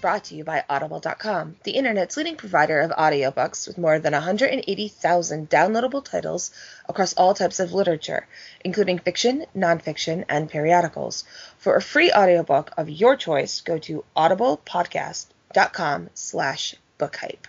brought to you by Audible.com, the internet's leading provider of audiobooks with more than 180,000 downloadable titles across all types of literature, including fiction, nonfiction, and periodicals. For a free audiobook of your choice, go to audiblepodcast.com/bookhype.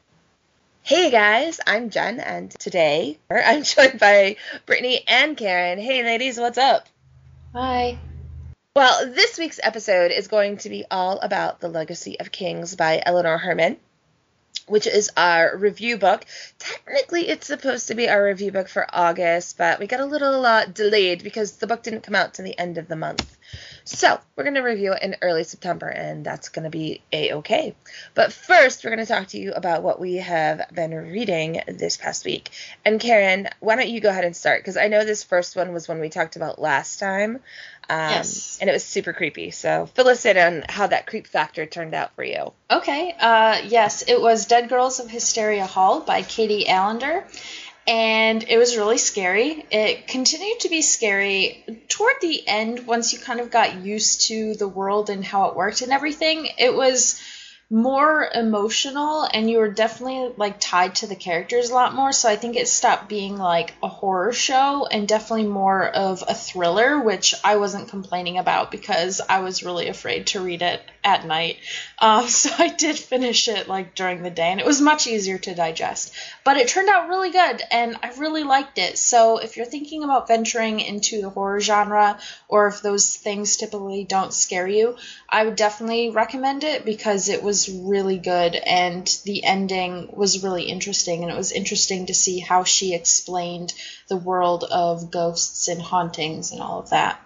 Hey guys, I'm Jen, and today I'm joined by Brittany and Karen. Hey ladies, what's up? Hi. Well, this week's episode is going to be all about The Legacy of Kings by Eleanor Herman, which is our review book. Technically, it's supposed to be our review book for August, but we got a little delayed because the book didn't come out to the end of the month. So, we're going to review it in early September, and that's going to be A-okay. But first, we're going to talk to you about what we have been reading this past week. And Karen, why don't you go ahead and start? Because I know this first one was one we talked about last time. Yes. And it was super creepy. So, fill us in on how that creep factor turned out for you. Okay. Yes, it was Dead Girls of Hysteria Hall by Katie Allender. And it was really scary. It continued to be scary toward the end once you kind of got used to the world and how it worked and everything. It was more emotional, and you were definitely like tied to the characters a lot more, so I think it stopped being like a horror show and definitely more of a thriller, which I wasn't complaining about because I was really afraid to read it at night. So I did finish it like during the day, and it was much easier to digest, but it turned out really good and I really liked it. So if you're thinking about venturing into the horror genre, or if those things typically don't scare you, I would definitely recommend it because it was really good and the ending was really interesting, and it was interesting to see how she explained the world of ghosts and hauntings and all of that.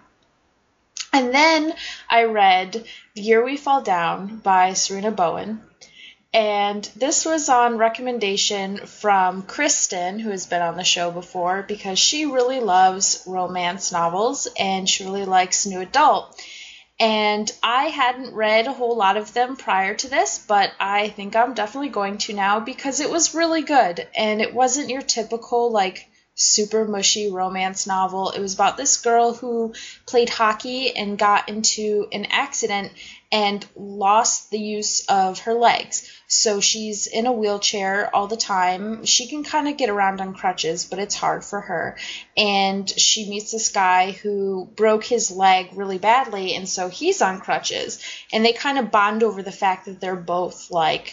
And then I read The Year We Fall Down by Serena Bowen. And this was on recommendation from Kristen, who has been on the show before, because she really loves romance novels and she really likes new adult. And I hadn't read a whole lot of them prior to this, but I think I'm definitely going to now because it was really good. And it wasn't your typical, like, super mushy romance novel. It was about this girl who played hockey and got into an accident and lost the use of her legs. So she's in a wheelchair all the time. She can kind of get around on crutches, but it's hard for her. And she meets this guy who broke his leg really badly, and so he's on crutches. And they kind of bond over the fact that they're both like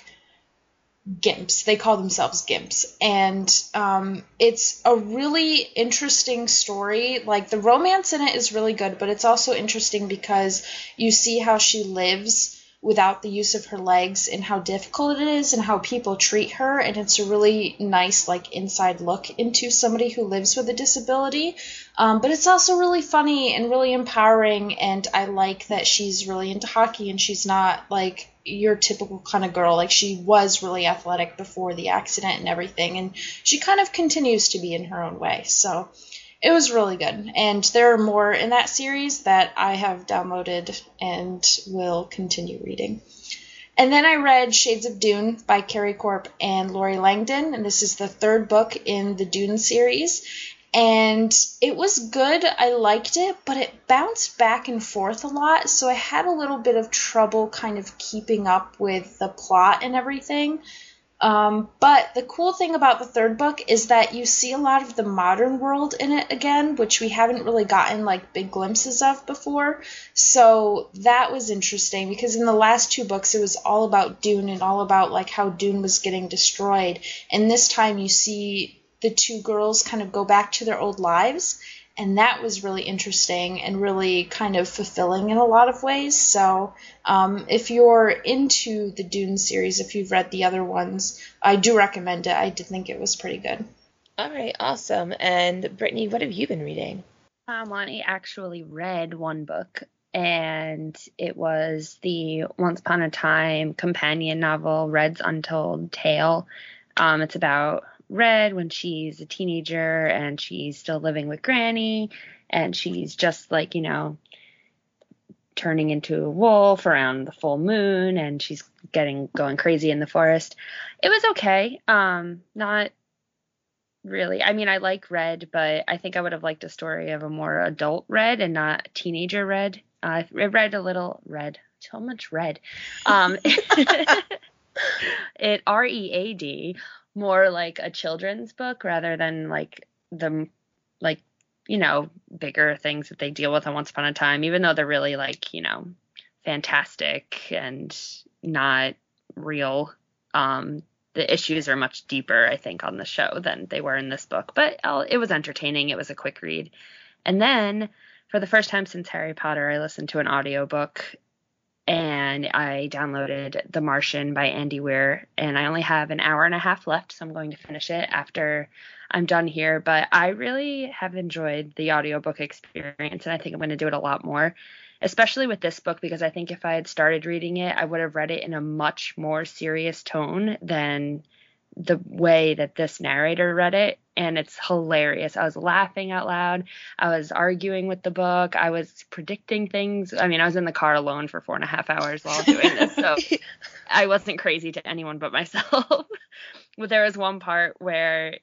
gimps. They call themselves gimps. And it's a really interesting story. Like, the romance in it is really good, but it's also interesting because you see how she lives without the use of her legs and how difficult it is and how people treat her, and it's a really nice like inside look into somebody who lives with a disability, but it's also really funny and really empowering, and I like that she's really into hockey and she's not like your typical kind of girl. Like, she was really athletic before the accident and everything, and she kind of continues to be in her own way. So it was really good, and there are more in that series that I have downloaded and will continue reading. And then I read Shades of Dune by Carrie Corp and Lori Langdon, and this is the third book in the Dune series. And it was good. I liked it, but it bounced back and forth a lot, so I had a little bit of trouble kind of keeping up with the plot and everything. But the cool thing about the third book is that you see a lot of the modern world in it again, which we haven't really gotten like big glimpses of before. So that was interesting because in the last two books it was all about Dune and all about like how Dune was getting destroyed. And this time you see the two girls kind of go back to their old lives. And that was really interesting and really kind of fulfilling in a lot of ways. So if you're into the Dune series, if you've read the other ones, I do recommend it. I did think it was pretty good. All right, awesome. And Brittany, what have you been reading? I actually read one book, and it was the Once Upon a Time companion novel, Red's Untold Tale. It's about Red when she's a teenager and she's still living with Granny, and she's just like, turning into a wolf around the full moon, and she's going crazy in the forest. It was okay. Not really. I mean, I like Red, but I think I would have liked a story of a more adult Red and not teenager Red. I read a little Red. so much red. It READ, more like a children's book rather than like the like bigger things that they deal with on Once Upon a Time, even though they're really like fantastic and not real. The issues are much deeper, I think, on the show than they were in this book, but it was entertaining. It was a quick read. And then for the first time since Harry Potter, I listened to an audiobook, and I downloaded The Martian by Andy Weir, and I only have an hour and a half left, so I'm going to finish it after I'm done here. But I really have enjoyed the audiobook experience, and I think I'm going to do it a lot more, especially with this book, because I think if I had started reading it, I would have read it in a much more serious tone than the way that this narrator read it. And it's hilarious. I was laughing out loud. I was arguing with the book. I was predicting things. I mean, I was in the car alone for 4.5 hours while doing this, so I wasn't crazy to anyone but myself. But there was one part where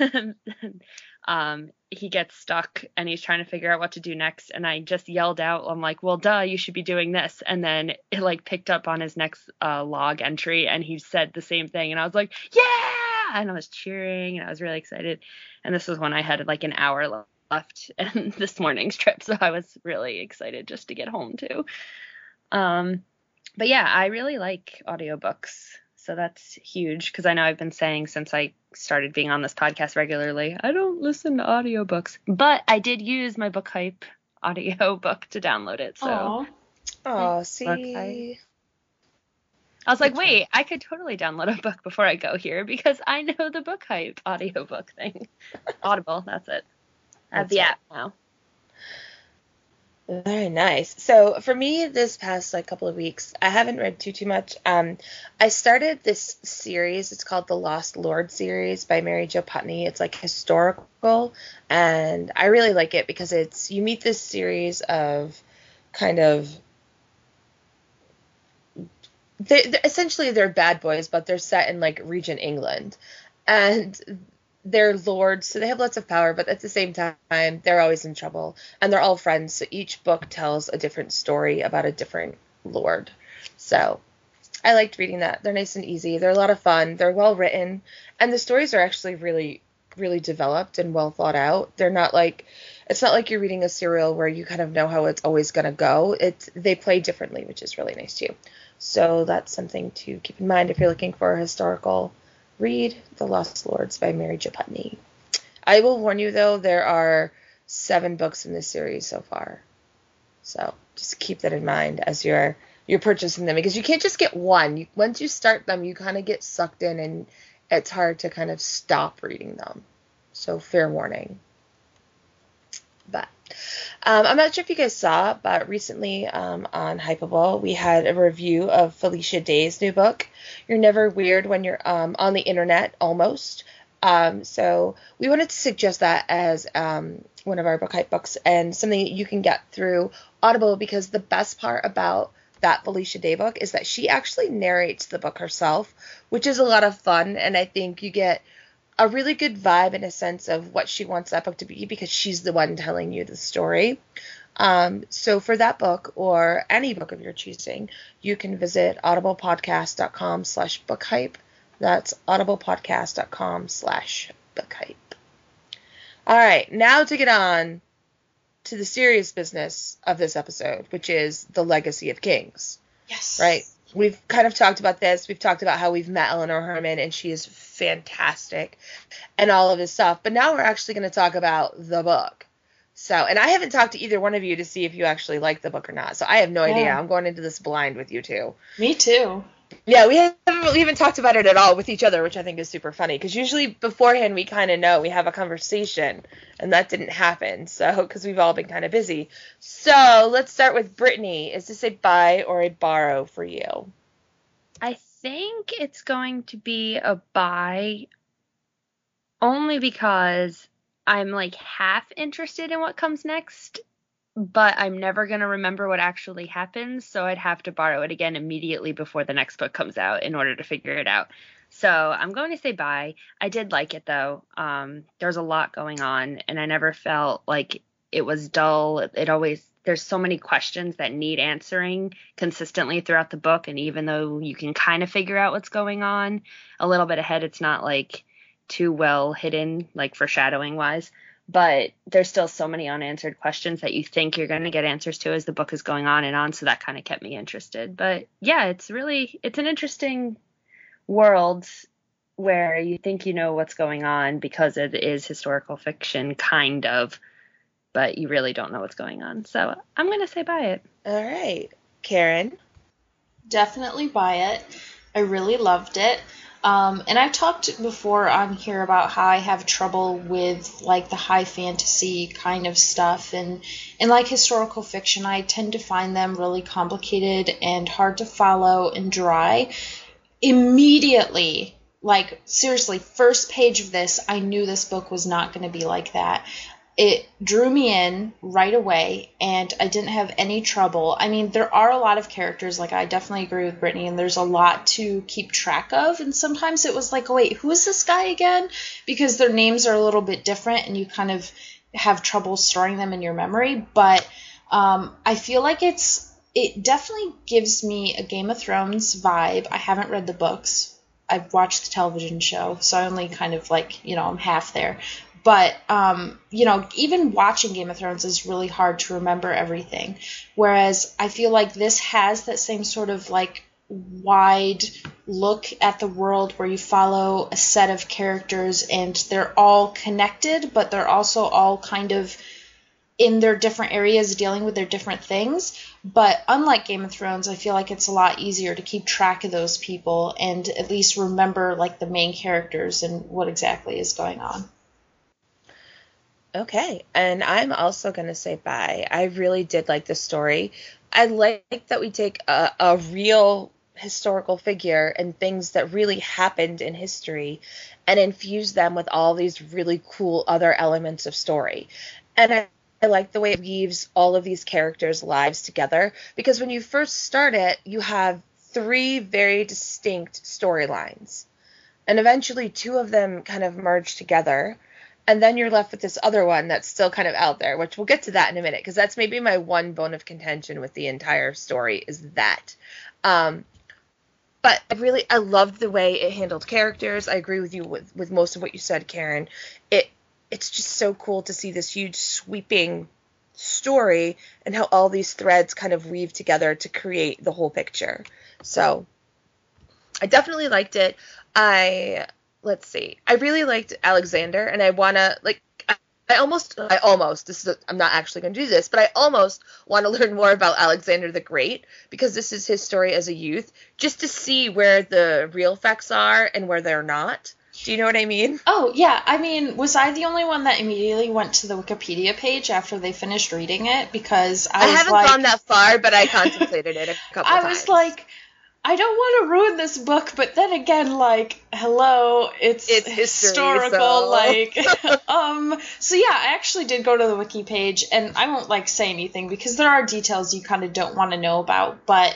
he gets stuck and he's trying to figure out what to do next, and I just yelled out, I'm like, well, duh, you should be doing this. And then it like picked up on his next log entry, and he said the same thing, and I was like, yeah, and I was cheering and I was really excited. And this was when I had like an hour left in this morning's trip, so I was really excited just to get home too. But yeah, I really like audiobooks. So that's huge, because I know I've been saying since I started being on this podcast regularly, I don't listen to audiobooks. But I did use my Book Hype audiobook to download it. So, see. I was like, wait, I could totally download a book before I go here, because I know the Book Hype audiobook thing. Audible, that's it. I have the app now. Very nice. So for me, this past couple of weeks, I haven't read too much. I started this series. It's called the Lost Lord series by Mary Jo Putney. It's like historical, and I really like it because you meet this series of kind of essentially they're bad boys, but they're set in like Regent England, and they're lords, so they have lots of power, but at the same time, they're always in trouble, and they're all friends, so each book tells a different story about a different lord. So I liked reading that. They're nice and easy. They're a lot of fun. They're well written, and the stories are actually really, really developed and well thought out. It's not like you're reading a serial where you kind of know how it's always going to go. They play differently, which is really nice too. So that's something to keep in mind if you're looking for a historical read. The Lost Lords by Mary Jo Putney. I will warn you, though, there are 7 books in this series so far. So just keep that in mind as you're purchasing them, because you can't just get one. Once you start them, you kind of get sucked in, and it's hard to kind of stop reading them. So fair warning. But I'm not sure if you guys saw, but recently on Hypable, we had a review of Felicia Day's new book, You're Never Weird When You're on the Internet, Almost. So we wanted to suggest that as one of our Book Hype books, and something that you can get through Audible, because the best part about that Felicia Day book is that she actually narrates the book herself, which is a lot of fun, and I think you get a really good vibe and a sense of what she wants that book to be, because she's the one telling you the story. So for that book, or any book of your choosing, you can visit audiblepodcast.com/bookhype. That's audiblepodcast.com/bookhype. All right, now to get on to the serious business of this episode, which is the Legacy of Kings. Yes. Right? We've kind of talked about this. We've talked about how we've met Eleanor Herman, and she is fantastic and all of this stuff. But now we're actually going to talk about the book. So, and I haven't talked to either one of you to see if you actually like the book or not. So I have no idea. I'm going into this blind with you two. Me too. Yeah, we haven't talked about it at all with each other, which I think is super funny, because usually beforehand we kind of know, we have a conversation, and that didn't happen, so, because we've all been kind of busy. So let's start with Brittany. Is this a buy or a borrow for you? I think it's going to be a buy, only because I'm like half interested in what comes next, but I'm never going to remember what actually happens, so I'd have to borrow it again immediately before the next book comes out in order to figure it out. So I'm going to say buy. I did like it, though. There's a lot going on, and I never felt like it was dull. It always there's so many questions that need answering consistently throughout the book. And even though you can kind of figure out what's going on a little bit ahead, it's not like too well hidden, like foreshadowing wise. But there's still so many unanswered questions that you think you're going to get answers to as the book is going on and on. So that kind of kept me interested. But yeah, it's an interesting world where you think you know what's going on because it is historical fiction, kind of, but you really don't know what's going on. So I'm going to say buy it. All right. Karen? Definitely buy it. I really loved it. And I've talked before on here about how I have trouble with like the high fantasy kind of stuff, and like historical fiction, I tend to find them really complicated and hard to follow and dry. Immediately, like seriously, first page of this, I knew this book was not going to be like that. It drew me in right away, and I didn't have any trouble. I mean, there are a lot of characters, like I definitely agree with Brittany, and there's a lot to keep track of, and sometimes it was like, oh wait, who is this guy again? Because their names are a little bit different, and you kind of have trouble storing them in your memory, but I feel like it definitely gives me a Game of Thrones vibe. I haven't read the books. I've watched the television show, so I only kind of like, I'm half there. But, even watching Game of Thrones is really hard to remember everything. Whereas I feel like this has that same sort of like wide look at the world where you follow a set of characters and they're all connected, but they're also all kind of in their different areas dealing with their different things. But unlike Game of Thrones, I feel like it's a lot easier to keep track of those people and at least remember like the main characters and what exactly is going on. Okay, and I'm also going to say bye. I really did like the story. I like that we take a real historical figure and things that really happened in history and infuse them with all these really cool other elements of story. And I like the way it weaves all of these characters' lives together, because when you first start it, you have 3 very distinct storylines. And eventually 2 of them kind of merge together. And then you're left with this other one that's still kind of out there, which we'll get to that in a minute, because that's maybe my one bone of contention with the entire story is that. But I loved the way it handled characters. I agree with you with most of what you said, Karen. It's just so cool to see this huge sweeping story and how all these threads kind of weave together to create the whole picture. So I definitely liked it. Let's see. I really liked Alexander, and I want to, I'm not actually going to do this, but I almost want to learn more about Alexander the Great, because this is his story as a youth, just to see where the real facts are and where they're not. Do you know what I mean? Oh, yeah. I mean, was I the only one that immediately went to the Wikipedia page after they finished reading it? Because I haven't gone that far, but I contemplated it a couple times. I was like, I don't want to ruin this book, but then again, like, hello, it's historical, history, so. So yeah, I actually did go to the wiki page, and I won't, like, say anything, because there are details you kind of don't want to know about, but,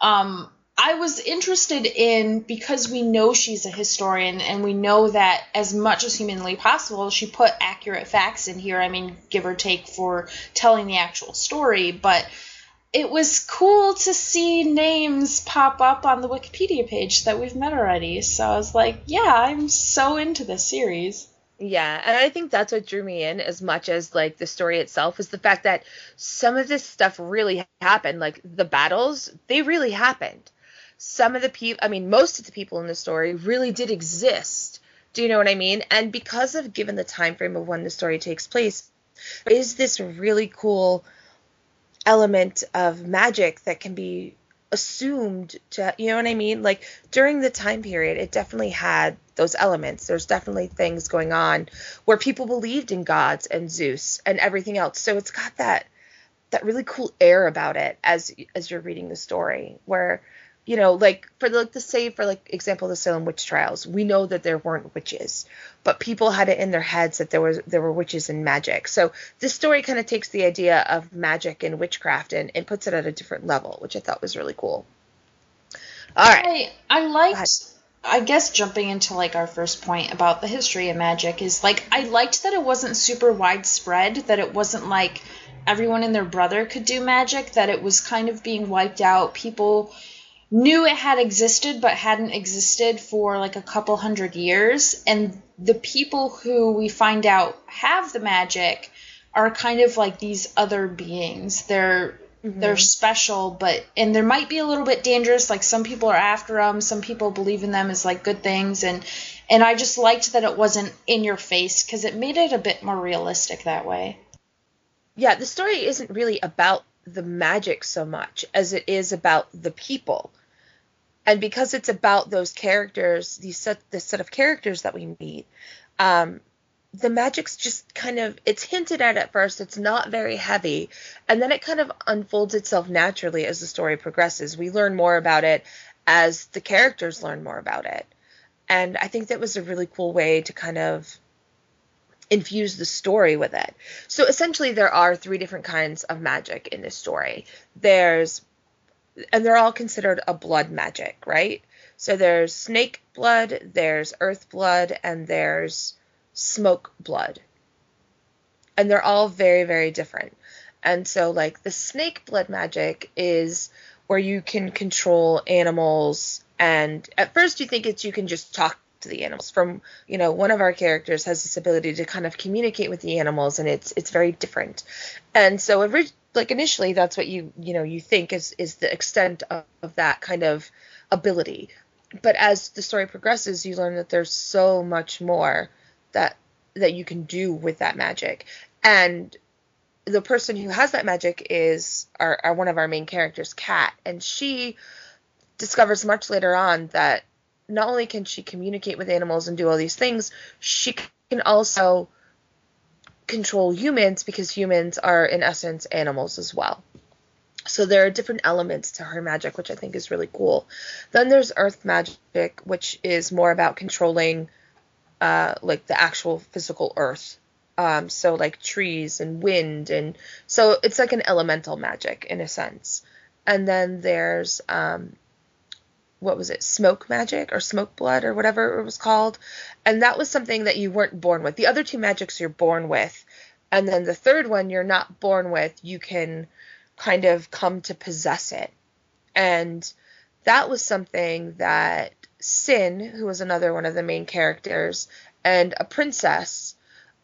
I was interested in, because we know she's a historian, and we know that as much as humanly possible, she put accurate facts in here, I mean, give or take for telling the actual story, but it was cool to see names pop up on the Wikipedia page that we've met already. So I was like, yeah, I'm so into this series. Yeah, and I think that's what drew me in as much as, like, the story itself, is the fact that some of this stuff really happened. Like, the battles, they really happened. Some of the people, I mean, most of the people in the story really did exist. Do you know what I mean? And because of, given the time frame of when the story takes place, is this really cool element of magic that can be assumed to, you know what I mean? Like, during the time period, it definitely had those elements. There's definitely things going on where people believed in gods and Zeus and everything else. So it's got that really cool air about it as you're reading the story, where, you know, like, for example, the Salem witch trials, we know that there weren't witches, but people had it in their heads that there were witches and magic. So this story kind of takes the idea of magic and witchcraft and puts it at a different level, which I thought was really cool. All right. I liked, I guess, jumping into, like, our first point about the history of magic is, like, I liked that it wasn't super widespread, that it wasn't like everyone and their brother could do magic, that it was kind of being wiped out. People knew it had existed but hadn't existed for like a couple hundred years, and the people who we find out have the magic are kind of like these other beings. They're special, and they might be a little bit dangerous. Like, some people are after them, some people believe in them as like good things, and I just liked that it wasn't in your face, because it made it a bit more realistic that way. Yeah, the story isn't really about the magic so much as it is about the people. And because it's about those characters, this set of characters that we meet, the magic's just kind of, it's hinted at first, it's not very heavy, and then it kind of unfolds itself naturally as the story progresses. We learn more about it as the characters learn more about it. And I think that was a really cool way to kind of infuse the story with it. So essentially there are 3 different kinds of magic in this story. And they're all considered a blood magic, right? So there's snake blood, there's earth blood, and there's smoke blood. And they're all very, very different. And so, like, the snake blood magic is where you can control animals, and at first you think you can just talk to the animals. From, one of our characters has this ability to kind of communicate with the animals, and it's very different. And so initially that's what you think is the extent of that kind of ability. But as the story progresses, you learn that there's so much more that you can do with that magic. And the person who has that magic is our one of our main characters, Kat, and she discovers much later on that not only can she communicate with animals and do all these things, she can also control humans, because humans are in essence animals as well. So there are different elements to her magic, which I think is really cool. Then there's earth magic, which is more about controlling like the actual physical earth. So like trees and wind, and so it's like an elemental magic in a sense. And then there's smoke magic or smoke blood or whatever it was called. And that was something that you weren't born with. The other 2 magics you're born with. And then the third one you're not born with. You can kind of come to possess it. And that was something that Sin, who was another one of the main characters, and a princess,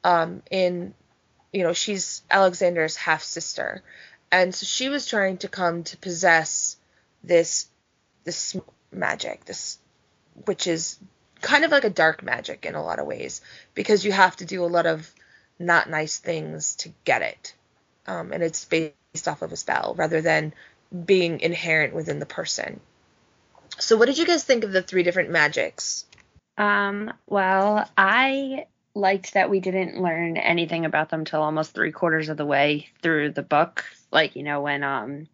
she's Alexander's half-sister. And so she was trying to come to possess this magic, which is kind of like a dark magic in a lot of ways, because you have to do a lot of not nice things to get it. And it's based off of a spell rather than being inherent within the person. So what did you guys think of the 3 different magics? Well, I liked that we didn't learn anything about them till almost 3/4 of the way through the book. Like, when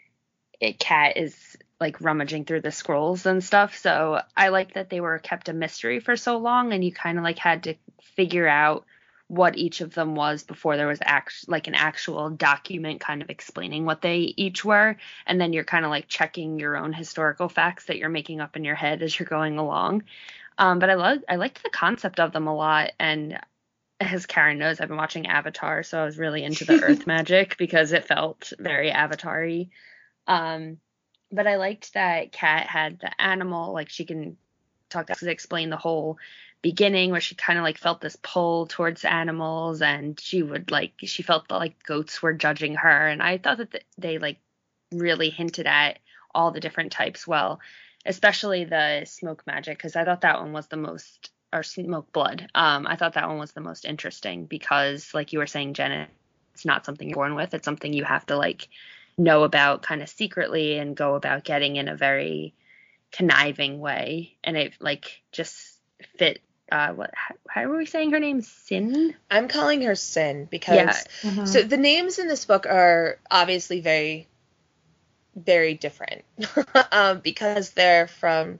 Kat is like rummaging through the scrolls and stuff. So I liked that they were kept a mystery for so long, and you kind of like had to figure out what each of them was before there was an actual document kind of explaining what they each were. And then you're kind of like checking your own historical facts that you're making up in your head as you're going along. But I liked the concept of them a lot. And as Karen knows, I've been watching Avatar, so I was really into the earth magic because it felt very Avatar-y. But I liked that Kat had the animal, like she can talk to explain the whole beginning where she kind of like felt this pull towards animals, and she felt that like goats were judging her. And I thought that they like really hinted at all the different types well, especially the smoke magic, because I thought that one was the most, or smoke blood. I thought that one was the most interesting because, like you were saying, Jen, it's not something you're born with. It's something you have to like know about kind of secretly and go about getting in a very conniving way. And it like just fit. How are we saying her name? Sin? I'm calling her Sin because so the names in this book are obviously very, very different because they're from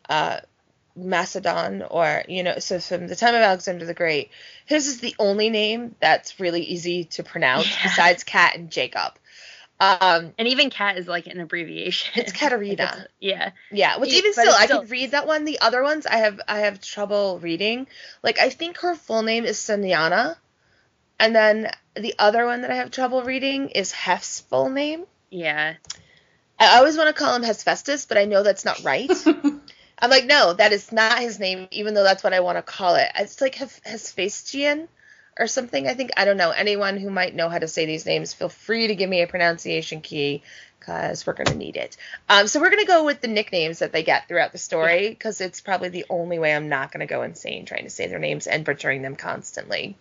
Macedon, or so from the time of Alexander the Great. His is the only name that's really easy to pronounce besides Kat and Jacob. And even Kat is like an abbreviation. It's Katerina. Yeah. Which even still, I can read that one. The other ones I have trouble reading. Like, I think her full name is Sanyana, And then the other one that I have trouble reading is Hef's full name. Yeah. I always want to call him Hephaestus, but I know that's not right. I'm like, no, that is not his name, even though that's what I want to call it. It's like Hephaestion or something, I think. I don't know. Anyone who might know how to say these names, feel free to give me a pronunciation key, because we're going to need it. So we're going to go with the nicknames that they get throughout the story, because it's probably the only way I'm not going to go insane trying to say their names and butchering them constantly.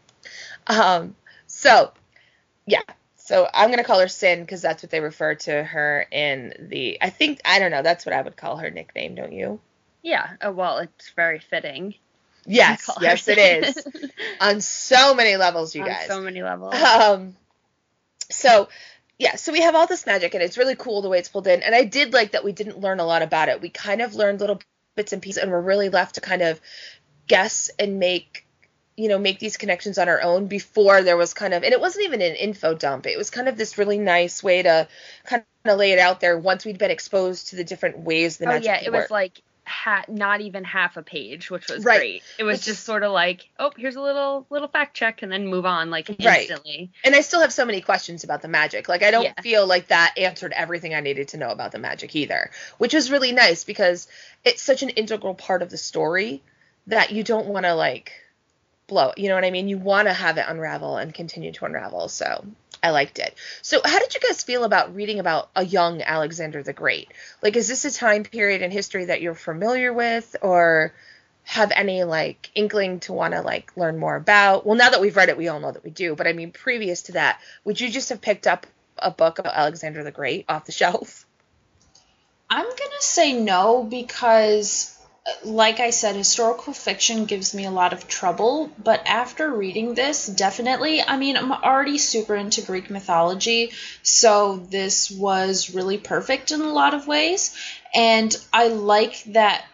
So I'm going to call her Sin, because that's what they refer to her in the, I don't know, that's what I would call her nickname, don't you? Yeah. Oh, well, it's very fitting. Yes, it is. On so many levels, you guys. On so many levels. So we have all this magic, and it's really cool the way it's pulled in. And I did like that we didn't learn a lot about it. We kind of learned little bits and pieces, and we're really left to kind of guess and make these connections on our own before there was kind of, and it wasn't even an info dump. It was kind of this really nice way to kind of lay it out there once we'd been exposed to the different ways the magic it work. Was like not even half a page, which was great. It was just sort of like, oh, here's a little fact check, and then move on like instantly. Right. And I still have so many questions about the magic. Like, I don't feel like that answered everything I needed to know about the magic either, which was really nice because it's such an integral part of the story that you don't want to like blow. You know what I mean? You want to have it unravel and continue to unravel. So I liked it. So how did you guys feel about reading about a young Alexander the Great? Like, is this a time period in history that you're familiar with, or have any like inkling to want to like learn more about? Well, now that we've read it, we all know that we do. But I mean, previous to that, would you just have picked up a book about Alexander the Great off the shelf? I'm going to say no, because like I said, historical fiction gives me a lot of trouble, but after reading this, definitely, I mean, I'm already super into Greek mythology, so this was really perfect in a lot of ways, and I like that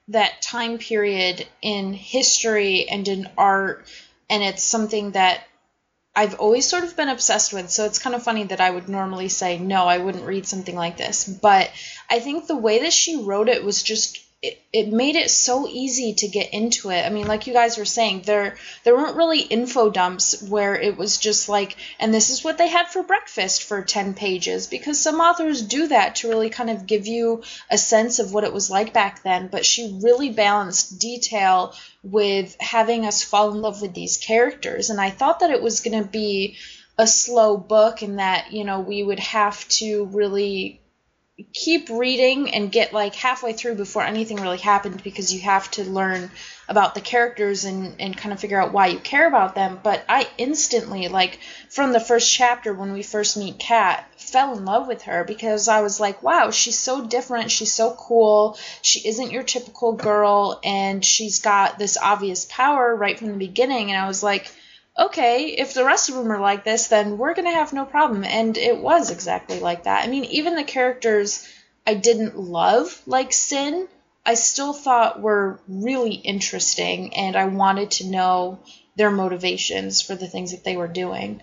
time period in history and in art, and it's something that I've always sort of been obsessed with, so it's kind of funny that I would normally say, no, I wouldn't read something like this, but I think the way that she wrote it was just, it made it so easy to get into it. I mean, like you guys were saying, there weren't really info dumps where it was just like, and this is what they had for breakfast for 10 pages, because some authors do that to really kind of give you a sense of what it was like back then, but she really balanced detail with having us fall in love with these characters, and I thought that it was going to be a slow book and that, we would have to really keep reading and get like halfway through before anything really happened, because you have to learn about the characters and kind of figure out why you care about them. But I instantly, like from the first chapter when we first meet Kat, fell in love with her, because I was like, wow, she's so different, she's so cool, she isn't your typical girl, and she's got this obvious power right from the beginning. And I was like, okay, if the rest of them are like this, then we're going to have no problem. And it was exactly like that. I mean, even the characters I didn't love, like Sin, I still thought were really interesting, and I wanted to know their motivations for the things that they were doing.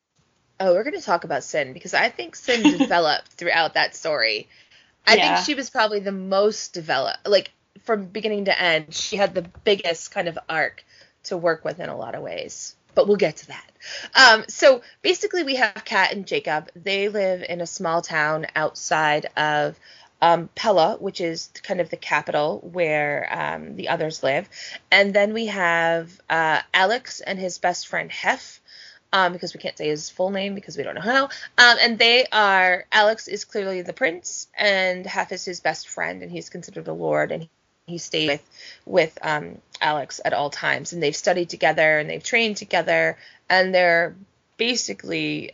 Oh, we're going to talk about Sin, because I think Sin developed throughout that story. I think she was probably the most developed, like from beginning to end. She had the biggest kind of arc to work with in a lot of ways. But we'll get to that. So basically we have Kat and Jacob. They live in a small town outside of Pella, which is kind of the capital where the others live. And then we have Alex and his best friend Hef, because we can't say his full name because we don't know how. And Alex is clearly the prince, and Hef is his best friend, and he's considered a lord, and he stayed with Alex at all times, and they've studied together and they've trained together, and they're basically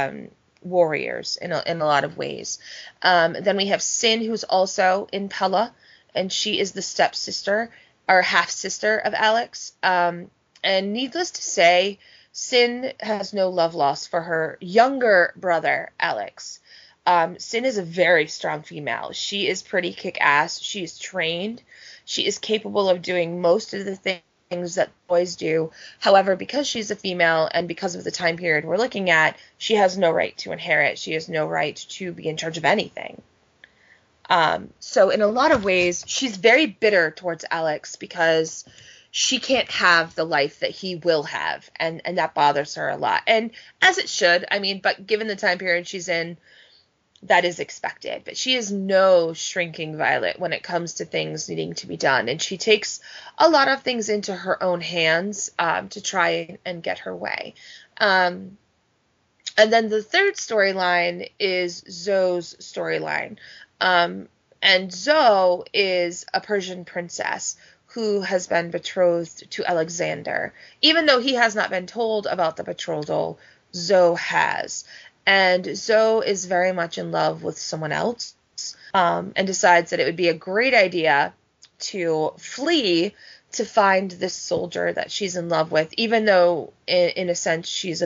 warriors in a lot of ways. Then we have Sin, who's also in Pella, and she is the stepsister or half sister of Alex. And needless to say, Sin has no love lost for her younger brother Alex. Sin is a very strong female. She is pretty kick-ass. She is trained. She is capable of doing most of the things that boys do. However, because she's a female and because of the time period we're looking at, she has no right to inherit. She has no right to be in charge of anything. So in a lot of ways, she's very bitter towards Alex because she can't have the life that he will have, and that bothers her a lot. And as it should, I mean, but given the time period she's in, that is expected. But she is no shrinking violet when it comes to things needing to be done, and she takes a lot of things into her own hands to try and get her way. And then the third storyline is Zoe's storyline. And Zoe is a Persian princess who has been betrothed to Alexander. Even though he has not been told about the betrothal, Zoe has. And Zoe is very much in love with someone else, and decides that it would be a great idea to flee to find this soldier that she's in love with, even though in a sense she's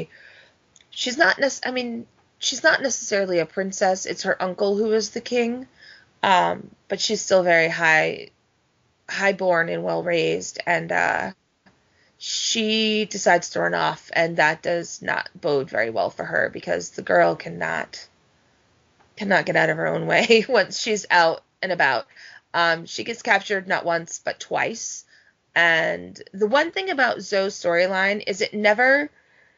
not necessarily a princess. It's her uncle who is the king, but she's still very highborn and well raised, and she decides to run off, and that does not bode very well for her, because the girl cannot get out of her own way once she's out and about. She gets captured not once but twice, and the one thing about Zoe's storyline is it never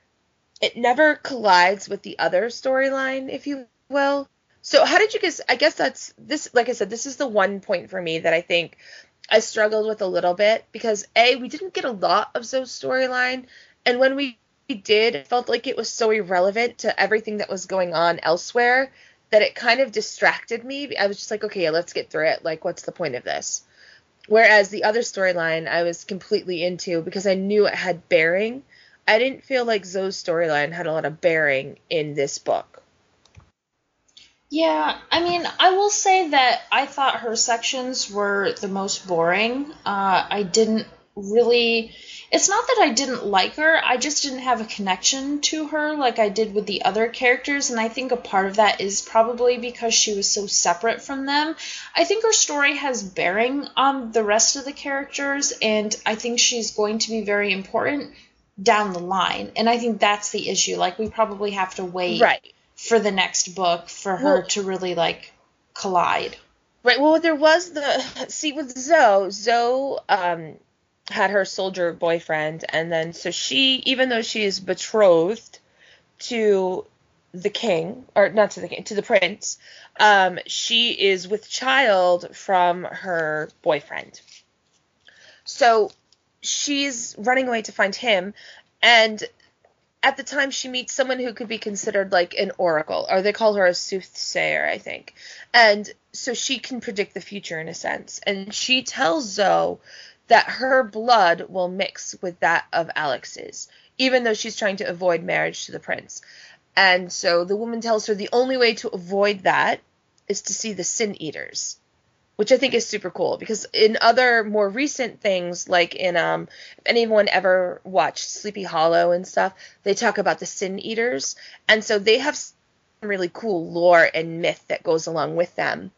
collides with the other storyline, if you will. So how did you guys, I guess that's this, like I said, this is the one point for me that I think I struggled with a little bit, because we didn't get a lot of Zoe's storyline, and when we did, it felt like it was so irrelevant to everything that was going on elsewhere that it kind of distracted me. I was just like, okay, let's get through it. Like, what's the point of this? Whereas the other storyline I was completely into because I knew it had bearing. I didn't feel like Zoe's storyline had a lot of bearing in this book. Yeah, I mean, I will say that I thought her sections were the most boring. I didn't really... It's not that I didn't like her, I just didn't have a connection to her like I did with the other characters, and I think a part of that is probably because she was so separate from them. I think her story has bearing on the rest of the characters, and I think she's going to be very important down the line, and I think that's the issue. Like, we probably have to wait for the next book for her to really, like, collide. Right, well, there was with Zoe, had her soldier boyfriend, and then so she, even though she is betrothed to the king, or not to the king, to the prince, she is with child from her boyfriend. So she's running away to find him, and at the time she meets someone who could be considered like an oracle, or they call her a soothsayer, I think. And so she can predict the future in a sense, and she tells Zoe that her blood will mix with that of Alex's, even though she's trying to avoid marriage to the prince. And so the woman tells her the only way to avoid that is to see the Sin Eaters, which I think is super cool, because in other more recent things, like in, if anyone ever watched Sleepy Hollow and stuff, they talk about the Sin Eaters, and so they have some really cool lore and myth that goes along with them.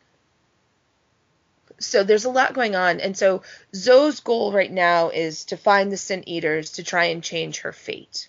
So there's a lot going on, and so Zoe's goal right now is to find the Sin Eaters to try and change her fate.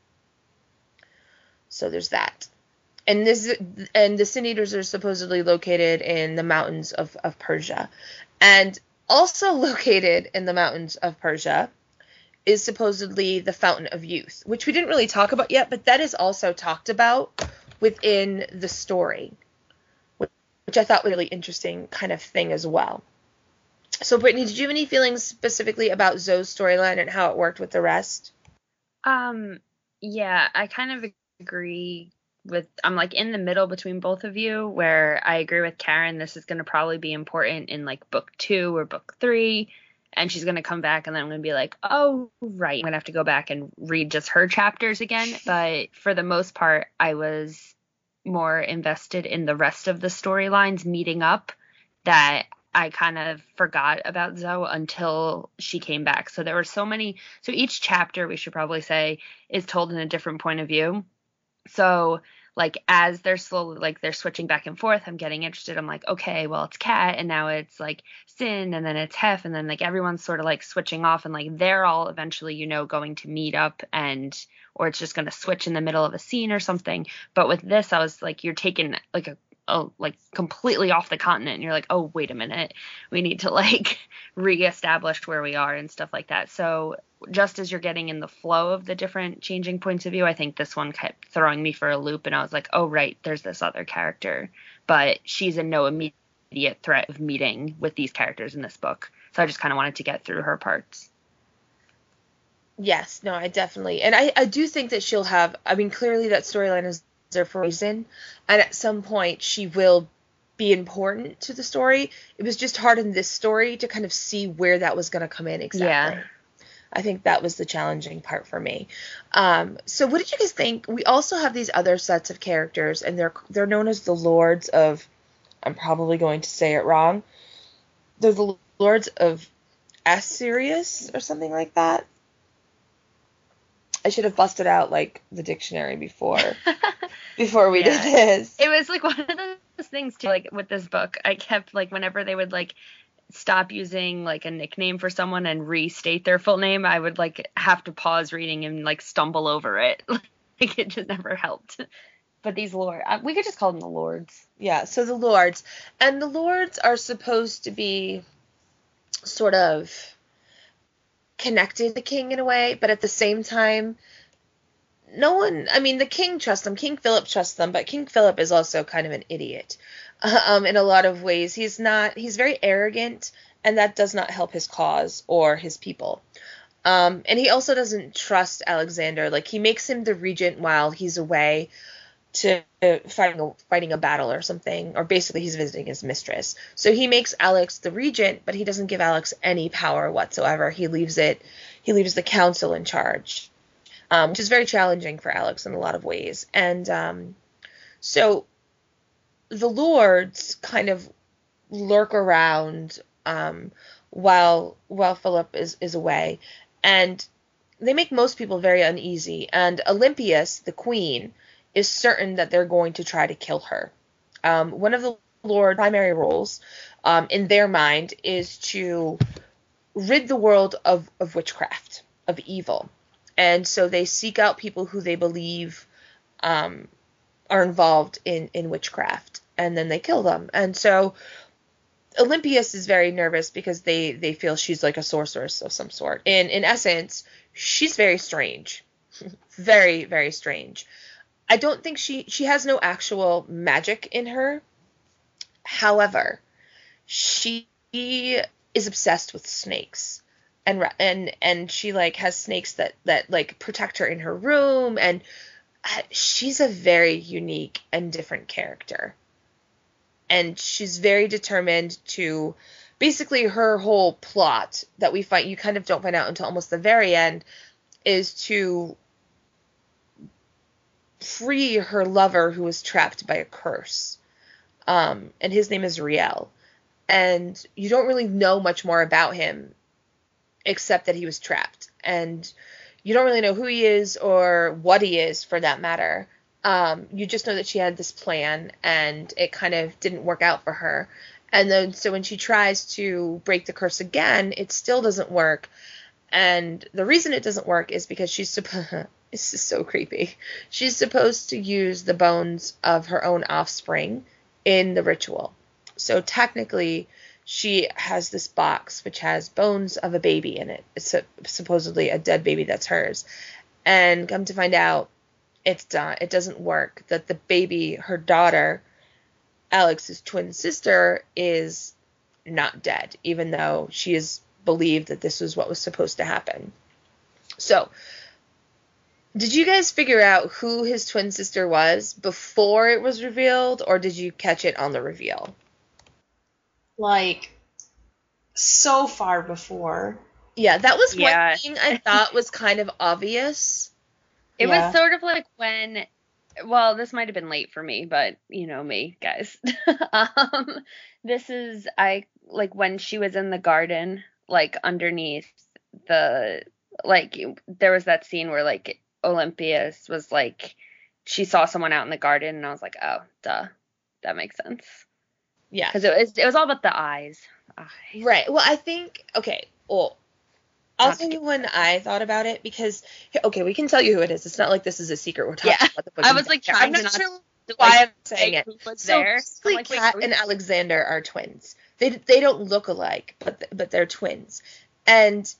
So there's that. And the Sin Eaters are supposedly located in the mountains of Persia. And also located in the mountains of Persia is supposedly the Fountain of Youth, which we didn't really talk about yet, but that is also talked about within the story, which I thought was a really interesting kind of thing as well. So, Brittany, did you have any feelings specifically about Zoe's storyline and how it worked with the rest? Yeah, I kind of agree with, I'm like in the middle between both of you, where I agree with Karen, this is going to probably be important in like book 2 or book 3, and she's going to come back and then I'm going to be like, oh, right, I'm going to have to go back and read just her chapters again. But for the most part, I was more invested in the rest of the storylines meeting up, that I kind of forgot about Zoe until she came back. So there were so each chapter, we should probably say, is told in a different point of view. So like as they're slowly, like they're switching back and forth, I'm getting interested. I'm like, okay, well, it's Cat, and now it's like Sin, and then it's Hef, and then like everyone's sort of like switching off, and like they're all eventually, going to meet up, or it's just going to switch in the middle of a scene or something. But with this, I was like, you're taking like like completely off the continent, and you're like, oh, wait a minute, we need to like reestablish where we are and stuff like that. So just as you're getting in the flow of the different changing points of view, I think this one kept throwing me for a loop, and I was like, oh, right, there's this other character, but she's in no immediate threat of meeting with these characters in this book. So I just kind of wanted to get through her parts. Yes, no, I definitely, and I do think that she'll have, I mean, clearly that storyline is there for a reason, and at some point she will be important to the story. It was just hard in this story to kind of see where that was going to come in exactly. Yeah. I think that was the challenging part for me. So what did you guys think? We also have these other sets of characters, and they're known as the Lords of, I'm probably going to say it wrong, they're the Lords of Assyrius or something like that. I should have busted out like the dictionary before we did this. It was like one of those things too, like with this book, I kept like whenever they would like stop using like a nickname for someone and restate their full name, I would like have to pause reading and like stumble over it. Like it just never helped. But these lords, we could just call them the Lords. Yeah, so the Lords. And the Lords are supposed to be sort of connected to the king in a way, but at the same time, no one, I mean, the king trusts them, King Philip trusts them, but King Philip is also kind of an idiot in a lot of ways. He's very arrogant, and that does not help his cause or his people. And he also doesn't trust Alexander. Like, he makes him the regent while he's away to fighting a battle or something, or basically he's visiting his mistress. So he makes Alex the regent, but he doesn't give Alex any power whatsoever. He leaves the council in charge, which is very challenging for Alex in a lot of ways. And so the Lords kind of lurk around while Philip is away, and they make most people very uneasy. And Olympias, the queen, is certain that they're going to try to kill her. One of the Lord's primary roles, in their mind, is to rid the world of witchcraft, of evil. And so they seek out people who they believe are involved in witchcraft, and then they kill them. And so Olympias is very nervous because they feel she's like a sorceress of some sort. And in essence, she's very strange. Very, very strange. I don't think she has no actual magic in her. However, she is obsessed with snakes, and she like has snakes that like protect her in her room, and she's a very unique and different character. And she's very determined to, basically her whole plot that you kind of don't find out until almost the very end, is to free her lover who was trapped by a curse. And his name is Riel. And you don't really know much more about him except that he was trapped. And you don't really know who he is or what he is, for that matter. You just know that she had this plan and it kind of didn't work out for her. And then so when she tries to break the curse again, it still doesn't work. And the reason it doesn't work is because this is so creepy. She's supposed to use the bones of her own offspring in the ritual. So technically, she has this box which has bones of a baby in it. It's supposedly a dead baby that's hers. And come to find out, it's done. It doesn't work. That the baby, her daughter, Alex's twin sister, is not dead, even though she is believed that this was what was supposed to happen. So, did you guys figure out who his twin sister was before it was revealed, or did you catch it on the reveal? Like, so far before. Yeah, that was one thing I thought was kind of obvious. It was sort of like when, well, this might have been late for me, but you know me, guys. This is, like when she was in the garden, like underneath the, like, there was that scene where like Olympias was like, she saw someone out in the garden, and I was like, oh, duh, that makes sense. Yeah. Because it was all about the eyes. Right. Well, I think, okay, well, I'll tell you when I thought about it, because, okay, we can tell you who it is. It's not like this is a secret. We're talking about the book. I was like, I'm not sure why I'm saying like, it. who was So there? basically, I'm like, Kat and Alexander are twins. They don't look alike, but they're twins. And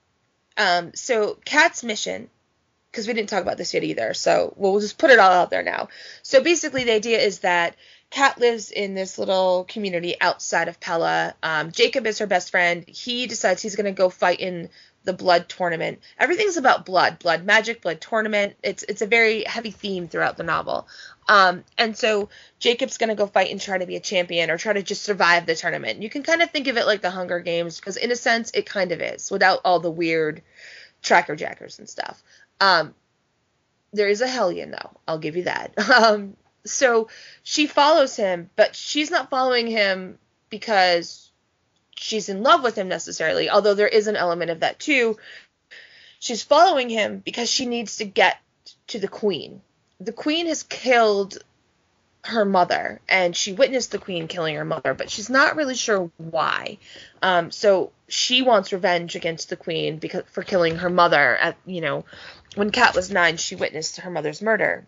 so Kat's mission, because we didn't talk about this yet either, so we'll just put it all out there now. So basically, the idea is that Kat lives in this little community outside of Pella. Jacob is her best friend. He decides he's going to go fight in the blood tournament. Everything's about blood magic, blood tournament. It's a very heavy theme throughout the novel. And so Jacob's going to go fight and try to be a champion or try to just survive the tournament. You can kind of think of it like the Hunger Games, because in a sense it kind of is, without all the weird tracker jackers and stuff. There is a Hellion, though. I'll give you that. So she follows him, but she's not following him because she's in love with him necessarily, although there is an element of that too. She's following him because she needs to get to the queen. The queen has killed her mother, and she witnessed the queen killing her mother, but she's not really sure why. So she wants revenge against the queen for killing her mother. When Kat was 9, she witnessed her mother's murder.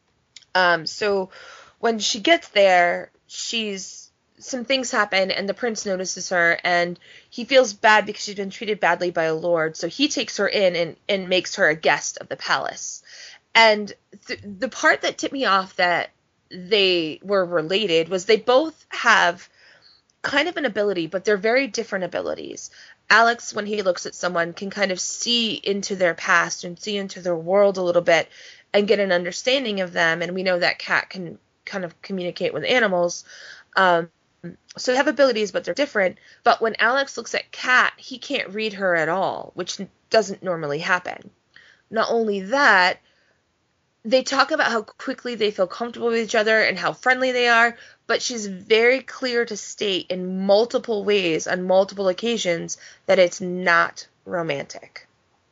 So when she gets there, some things happen, and the prince notices her, and he feels bad because she's been treated badly by a lord. So he takes her in and makes her a guest of the palace. And the part that tipped me off that they were related was they both have kind of an ability, but they're very different abilities. Alex, when he looks at someone, can kind of see into their past and see into their world a little bit and get an understanding of them. And we know that Kat can kind of communicate with animals. So they have abilities, but they're different. But when Alex looks at Kat, he can't read her at all, which doesn't normally happen. Not only that, they talk about how quickly they feel comfortable with each other and how friendly they are, but she's very clear to state in multiple ways on multiple occasions that it's not romantic.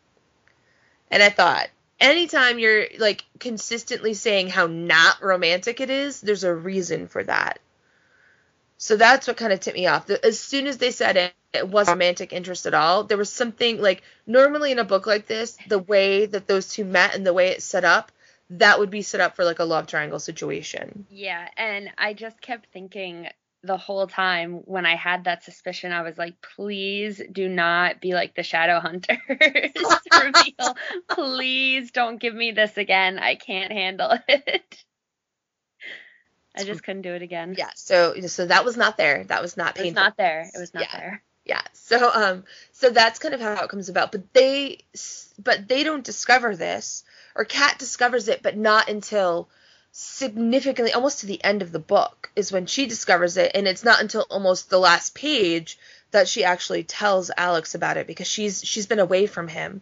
And I thought, anytime you're like consistently saying how not romantic it is, there's a reason for that. So that's what kind of tipped me off. As soon as they said it wasn't romantic interest at all, there was something like, normally in a book like this, the way that those two met and the way it's set up, that would be set up for like a love triangle situation. Yeah, and I just kept thinking the whole time when I had that suspicion, I was like, please do not be like the Shadowhunters reveal. Please don't give me this again. I can't handle it. I just couldn't do it again. Yeah, so that was not there. That was not painful. It was not there. Yeah. So that's kind of how it comes about. But they don't discover this, or Kat discovers it, but not until significantly, almost to the end of the book, is when she discovers it, and it's not until almost the last page that she actually tells Alex about it, because she's been away from him.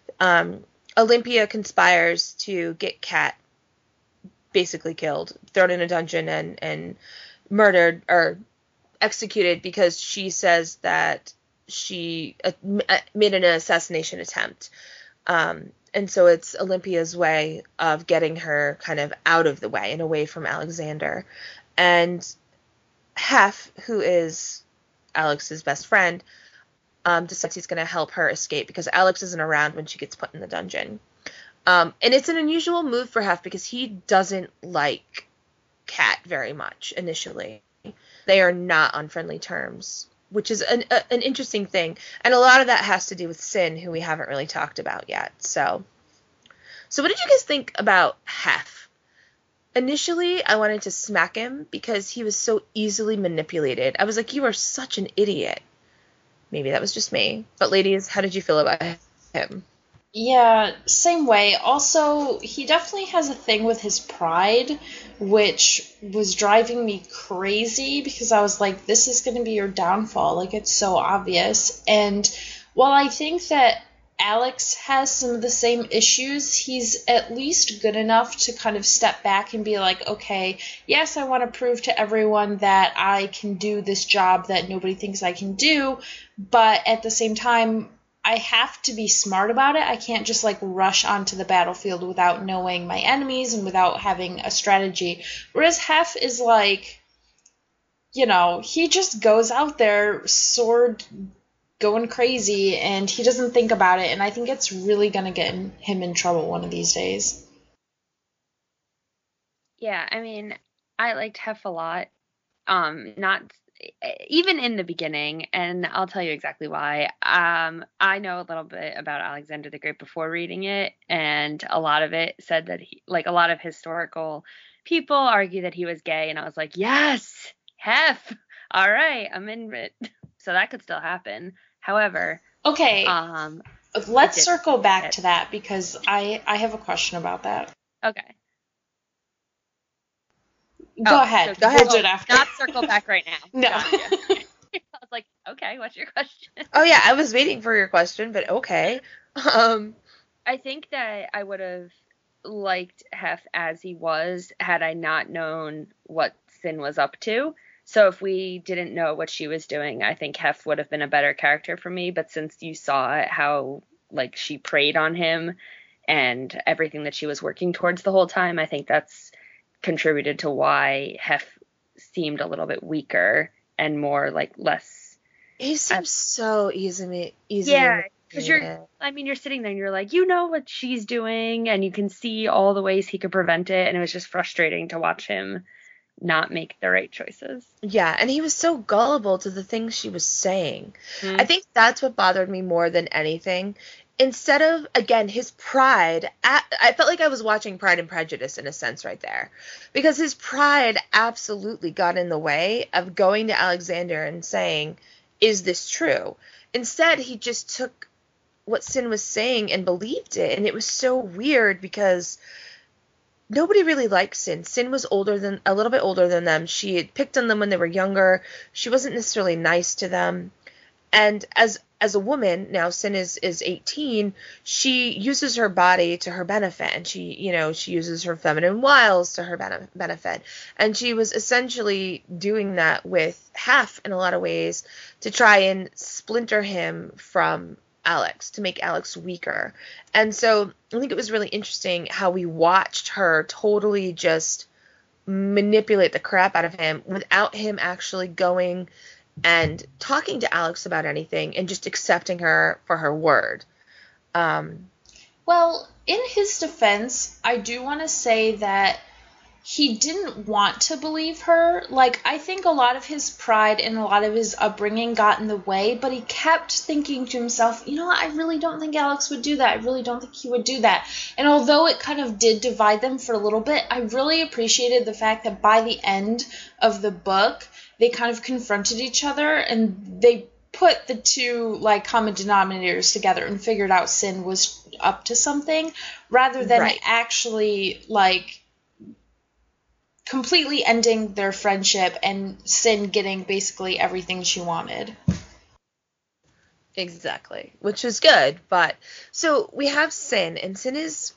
Olympia conspires to get Kat basically killed, thrown in a dungeon, and murdered or executed because she says that she made an assassination attempt. And so it's Olympia's way of getting her kind of out of the way and away from Alexander. And Hef, who is Alex's best friend, decides he's going to help her escape because Alex isn't around when she gets put in the dungeon. And it's an unusual move for Hef because he doesn't like Kat very much initially. They are not on friendly terms, which is an interesting thing. And a lot of that has to do with Sin, who we haven't really talked about yet. So what did you guys think about Hef? Initially, I wanted to smack him because he was so easily manipulated. I was like, you are such an idiot. Maybe that was just me. But ladies, how did you feel about him? Yeah, same way. Also, he definitely has a thing with his pride, which was driving me crazy because I was like, this is going to be your downfall. Like, it's so obvious. And while I think that Alex has some of the same issues, he's at least good enough to kind of step back and be like, okay, yes, I want to prove to everyone that I can do this job that nobody thinks I can do, but at the same time, I have to be smart about it. I can't just like rush onto the battlefield without knowing my enemies and without having a strategy. Whereas Hef is like, he just goes out there sword going crazy and he doesn't think about it. And I think it's really going to get him in trouble one of these days. Yeah, I mean, I liked Hef a lot. Not even in the beginning, and I'll tell you exactly why. I know a little bit about Alexander the Great before reading it, and a lot of it said that he, like a lot of historical people argue that he was gay, and I was like, yes, Hef. All right, I'm in it. So that could still happen. However, Okay, it let's did. circle back to that because I have a question about that. Okay. Go ahead. Go ahead. We'll do it after. Not circle back right now. No. Gotcha. I was like, okay, what's your question? Oh yeah, I was waiting for your question, but okay. I think that I would have liked Hef as he was had I not known what Sin was up to. So if we didn't know what she was doing, I think Hef would have been a better character for me. But since you saw it, how like she preyed on him and everything that she was working towards the whole time, I think that's contributed to why Hef seemed a little bit weaker and more like less. He seems so easy. Yeah, because you're sitting there and you're like, you know what she's doing, and you can see all the ways he could prevent it, and it was just frustrating to watch him not make the right choices. Yeah, and he was so gullible to the things she was saying. Mm-hmm. I think that's what bothered me more than anything. Instead of, again, his pride, I felt like I was watching Pride and Prejudice in a sense right there. Because his pride absolutely got in the way of going to Alexander and saying, is this true? Instead, he just took what Sin was saying and believed it. And it was so weird because nobody really liked Sin. Sin was a little bit older than them. She had picked on them when they were younger. She wasn't necessarily nice to them. And as a woman, now Sin is 18, she uses her body to her benefit, and she uses her feminine wiles to her benefit. And she was essentially doing that with Hef in a lot of ways to try and splinter him from Alex, to make Alex weaker. And so I think it was really interesting how we watched her totally just manipulate the crap out of him without him actually going and talking to Alex about anything and just accepting her for her word. Well, in his defense, I do want to say that he didn't want to believe her. Like, I think a lot of his pride and a lot of his upbringing got in the way, but he kept thinking to himself, you know what, I really don't think Alex would do that. I really don't think he would do that. And although it kind of did divide them for a little bit, I really appreciated the fact that by the end of the book, they kind of confronted each other and they put the two like common denominators together and figured out Sin was up to something rather than actually like completely ending their friendship and Sin getting basically everything she wanted. Exactly, which is good. But so we have Sin, and Sin is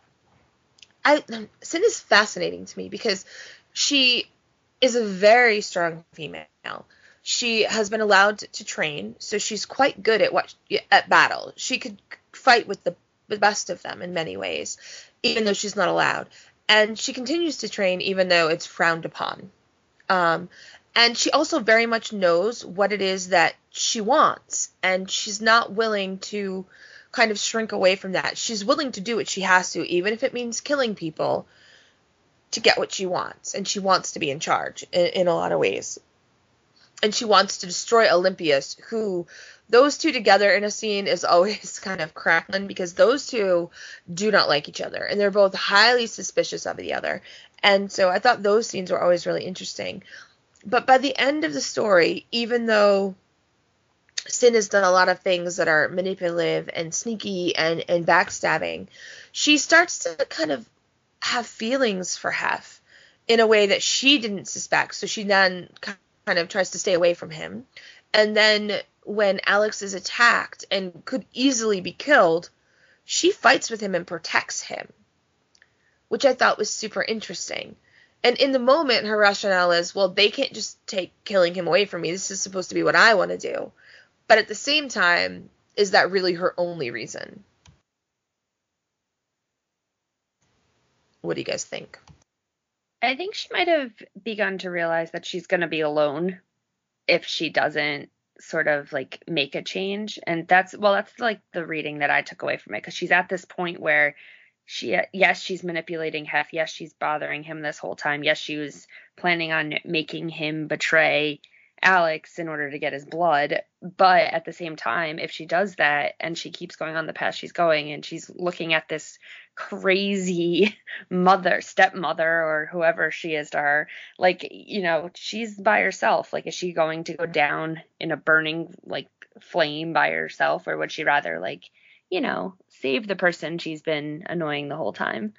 fascinating to me because she is a very strong female. She has been allowed to train, so she's quite good at battle. She could fight with the best of them in many ways, even though she's not allowed. And she continues to train even though it's frowned upon. And she also very much knows what it is that she wants, and she's not willing to kind of shrink away from that. She's willing to do what she has to, even if it means killing people, to get what she wants. And she wants to be in charge in a lot of ways. And she wants to destroy Olympius, who those two together in a scene is always kind of crackling because those two do not like each other. And they're both highly suspicious of the other. And so I thought those scenes were always really interesting. But by the end of the story, even though Sin has done a lot of things that are manipulative and sneaky and backstabbing, she starts to kind of have feelings for Hef in a way that she didn't suspect. So she then kind of tries to stay away from him. And then when Alex is attacked and could easily be killed, she fights with him and protects him, which I thought was super interesting. And in the moment, her rationale is, well, they can't just take killing him away from me. This is supposed to be what I want to do. But at the same time, is that really her only reason? What do you guys think? I think she might have begun to realize that she's going to be alone if she doesn't sort of like make a change. And that's like the reading that I took away from it, because she's at this point where yes, she's manipulating Hef. Yes, she's bothering him this whole time. Yes, she was planning on making him betray Alex in order to get his blood. But at the same time, if she does that and she keeps going on the path she's going and she's looking at this crazy stepmother, or whoever she is to her, like, she's by herself. Like, is she going to go down in a burning, like, flame by herself, or would she rather, like, save the person she's been annoying the whole time?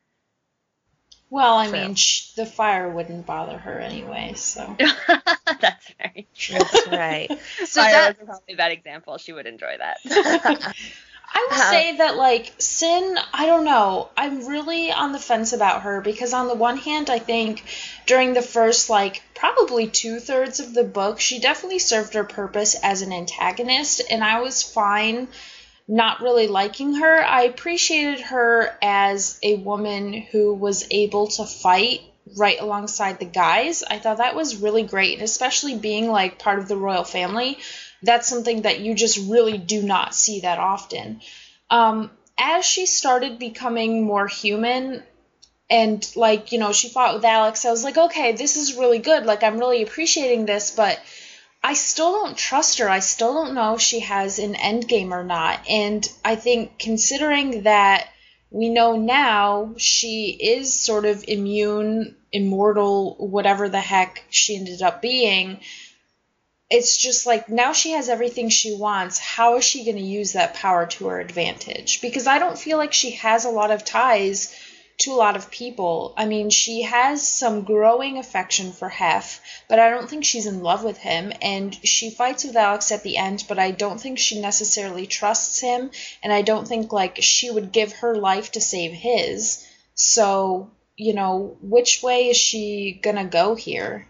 Well, I mean, the fire wouldn't bother her anyway, so. That's very true. That's right. So that was probably a bad example. She would enjoy that. I will say that, like, Sin, I don't know. I'm really on the fence about her because on the one hand, I think during the first, like, probably 2/3 of the book, she definitely served her purpose as an antagonist, and I was fine not really liking her. I appreciated her as a woman who was able to fight right alongside the guys. I thought that was really great, and especially being, like, part of the royal family, that's something that you just really do not see that often. As she started becoming more human and, like, she fought with Alex, I was like, okay, this is really good. Like, I'm really appreciating this, but I still don't trust her. I still don't know if she has an end game or not. And I think considering that we know now she is sort of immune, immortal, whatever the heck she ended up being, it's just like now she has everything she wants. How is she going to use that power to her advantage? Because I don't feel like she has a lot of ties to a lot of people. I mean, she has some growing affection for Hef, but I don't think she's in love with him, and she fights with Alex at the end, but I don't think she necessarily trusts him, and I don't think, like, she would give her life to save his. So, which way is she gonna go here?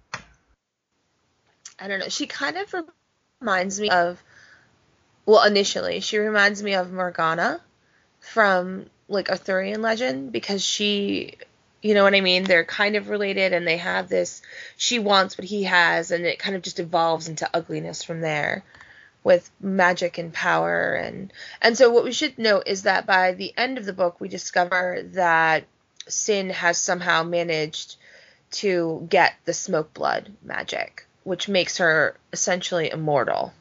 I don't know. She kind of reminds me of, well, initially, she reminds me of Morgana from, like, Arthurian legend, because she, you know what I mean? They're kind of related, and they have this, she wants what he has, and it kind of just evolves into ugliness from there with magic and power. And so what we should note is that by the end of the book, we discover that Sin has somehow managed to get the smoke blood magic, which makes her essentially immortal.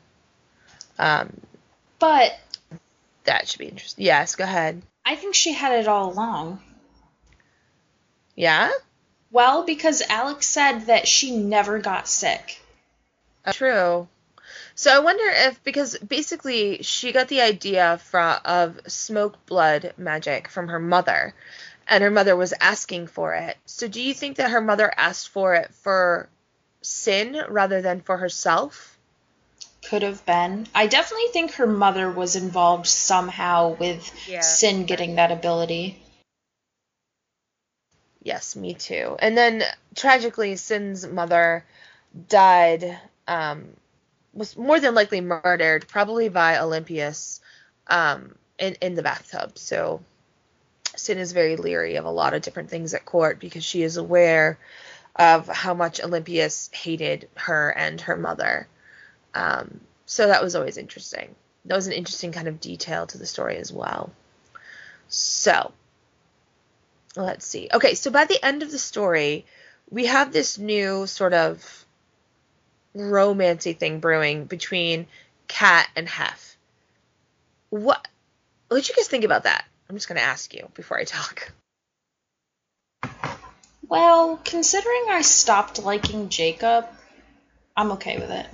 But that should be interesting. Yes, go ahead. I think she had it all along. Yeah? Well, because Alex said that she never got sick. True. So I wonder if, because basically she got the idea of smoke blood magic from her mother, and her mother was asking for it. So do you think that her mother asked for it for Sin rather than for herself? Could have been. I definitely think her mother was involved somehow with Sin getting that ability. Yes, me too. And then tragically, Sin's mother died, was more than likely murdered, probably by Olympius, in the bathtub. So Sin is very leery of a lot of different things at court because she is aware of how much Olympius hated her and her mother. So that was always interesting. That was an interesting kind of detail to the story as well. So, let's see. Okay, so by the end of the story, we have this new sort of romancy thing brewing between Kat and Hef. What did you guys think about that? I'm just going to ask you before I talk. Well, considering I stopped liking Jacob, I'm okay with it.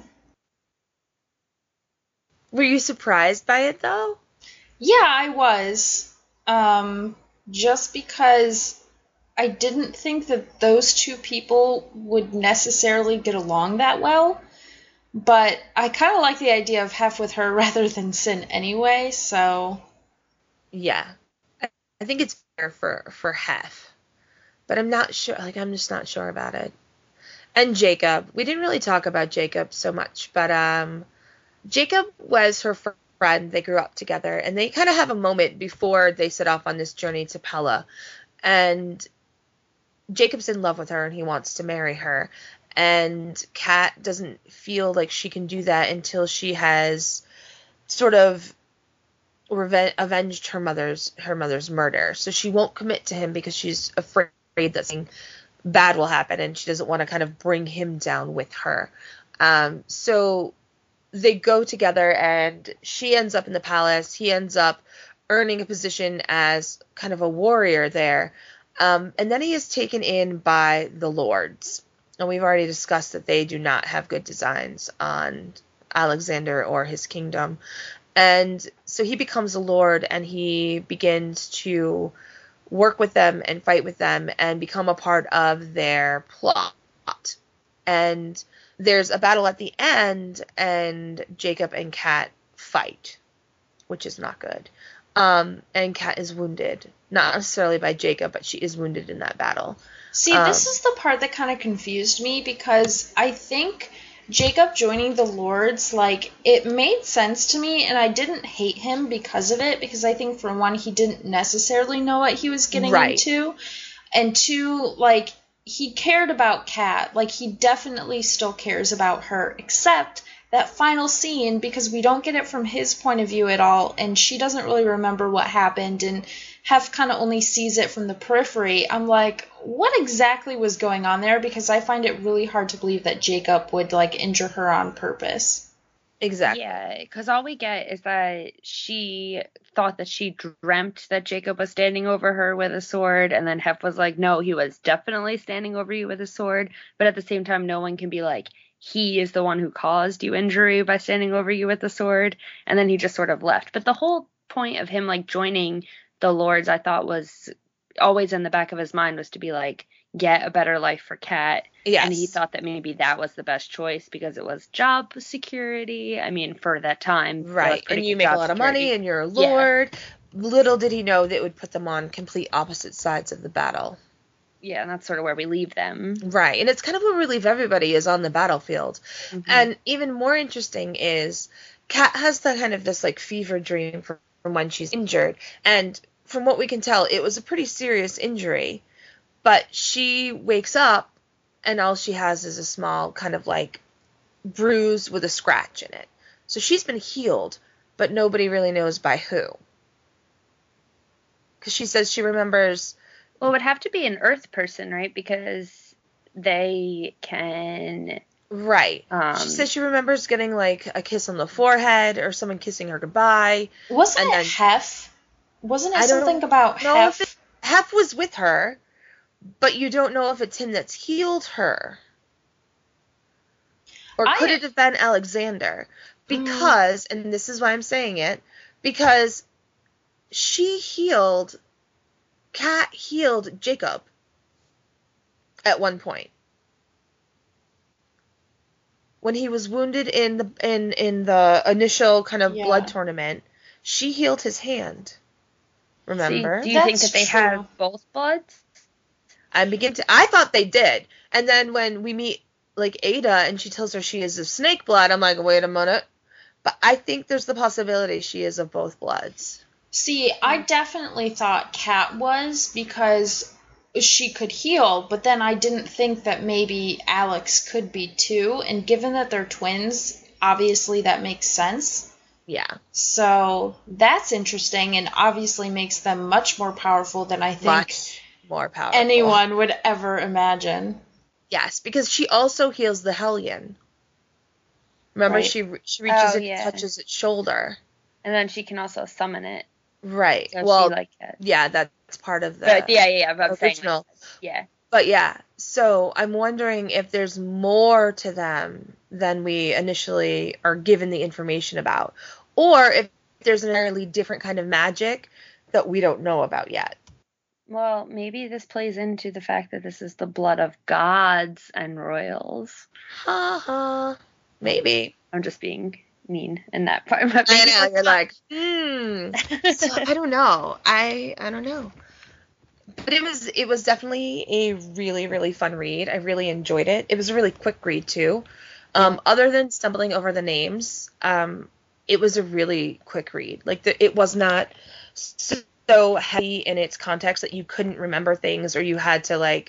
Were you surprised by it, though? Yeah, I was. Just because I didn't think that those two people would necessarily get along that well. But I kind of like the idea of Hef with her rather than Sin anyway, so... Yeah. I think it's fair for Hef. But I'm not sure, like, I'm just not sure about it. And Jacob. We didn't really talk about Jacob so much, but Jacob was her friend. They grew up together, and they kind of have a moment before they set off on this journey to Pella. And Jacob's in love with her, and he wants to marry her. And Kat doesn't feel like she can do that until she has sort of avenged her mother's murder. So she won't commit to him because she's afraid that something bad will happen, and she doesn't want to kind of bring him down with her. So they go together, and she ends up in the palace. He ends up earning a position as kind of a warrior there. And then he is taken in by the lords. And we've already discussed that they do not have good designs on Alexander or his kingdom. And so he becomes a lord, and he begins to work with them and fight with them and become a part of their plot. And there's a battle at the end, and Jacob and Kat fight, which is not good. And Kat is wounded, not necessarily by Jacob, but she is wounded in that battle. See, this is the part that kind of confused me, because I think Jacob joining the Lords, like, it made sense to me, and I didn't hate him because of it, because I think, for one, he didn't necessarily know what he was getting into, and two, like, he cared about Kat. Like, he definitely still cares about her, except that final scene, because we don't get it from his point of view at all, and she doesn't really remember what happened, and Hef kind of only sees it from the periphery. I'm like, what exactly was going on there? Because I find it really hard to believe that Jacob would, like, injure her on purpose. Exactly. Yeah, because all we get is that she thought that she dreamt that Jacob was standing over her with a sword, and then Hef was like, no, he was definitely standing over you with a sword, but at the same time, no one can be like, he is the one who caused you injury by standing over you with a sword, and then he just sort of left. But the whole point of him, like, joining the Lords, I thought was always in the back of his mind was to be like, get a better life for Kat. Yes. And he thought that maybe that was the best choice because it was job security. I mean, for that time. Right. And you make a lot of money and you're a lord. Yeah. Little did he know that it would put them on complete opposite sides of the battle. Yeah, and that's sort of where we leave them. Right. And it's kind of where we leave everybody is on the battlefield. Mm-hmm. And even more interesting is Kat has the kind of this like fever dream from when she's injured. And from what we can tell, it was a pretty serious injury. But she wakes up and all she has is a small kind of like bruise with a scratch in it. So she's been healed, but nobody really knows by who. Because she says she remembers... Well, it would have to be an Earth person, right? Because they can... Right. She says she remembers getting like a kiss on the forehead or someone kissing her goodbye. Wasn't it Hef? Wasn't it something about Hef? Hef was with her, but you don't know if it's him that's healed her. Or could it have been Alexander? Because, and this is why I'm saying it, because Kat healed Jacob at one point. When he was wounded in the initial kind of blood tournament, she healed his hand. Remember? See, do you think that they have both bloods? I thought they did. And then when we meet like Ada and she tells her she is of snake blood, I'm like, wait a minute. But I think there's the possibility she is of both bloods. See, I definitely thought Kat was because she could heal, but then I didn't think that maybe Alex could be too. And given that they're twins, obviously that makes sense. Yeah. So that's interesting and obviously makes them much more powerful than I think much more powerful anyone would ever imagine. Yes, because she also heals the Hellion. Remember, she reaches in and touches its shoulder. And then she can also summon it. Right. So well, yeah, that's part of the original. But yeah, so I'm wondering if there's more to them than we initially are given the information about. Or if there's an entirely different kind of magic that we don't know about yet. Well, maybe this plays into the fact that this is the blood of gods and royals. Maybe. I'm just being mean in that part. I know, you're like, So I don't know. I don't know. But it was definitely a really, really fun read. I really enjoyed it. It was a really quick read, too. Other than stumbling over the names, it was a really quick read. Like, it was not so heavy in its context that you couldn't remember things or you had to, like,